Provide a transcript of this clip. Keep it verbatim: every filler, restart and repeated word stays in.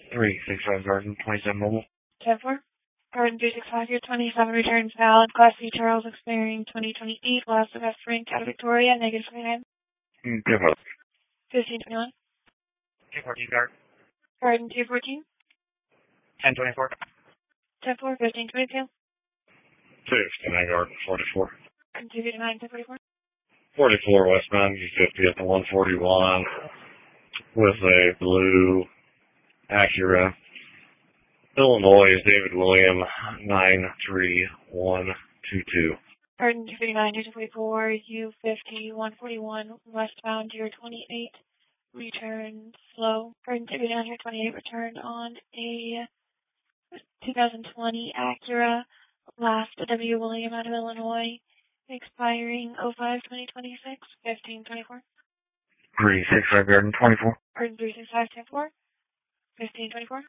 three six five Garden, twenty-seven mobile. ten four. Garden three six five, your twenty-seven returns valid. Class C Charles expiring twenty twenty-eight. Last of Frank out of Victoria, negative twenty-nine. Mm, good luck. fifteen twenty-one. two fourteen Garden. Garden two fourteen. ten twenty-four. ten four, fifteen twenty-two. sixty-nine Garden, forty-four. Garden two fifty-nine, ten forty-four. forty-four westbound, U fifty at the one forty-one with a blue Acura. Illinois is David William, nine three one two two. Garden two fifty-nine, two forty-four, U fifty, one forty-one, westbound, year twenty-eight, return slow. Garden two fifty-nine, year twenty-eight, return on a two thousand twenty Acura, last W. William out of Illinois, expiring oh five twenty twenty-six, fifteen twenty-four. three six five Garden, twenty-four. Garden three six five, ten four, fifteen twenty-four.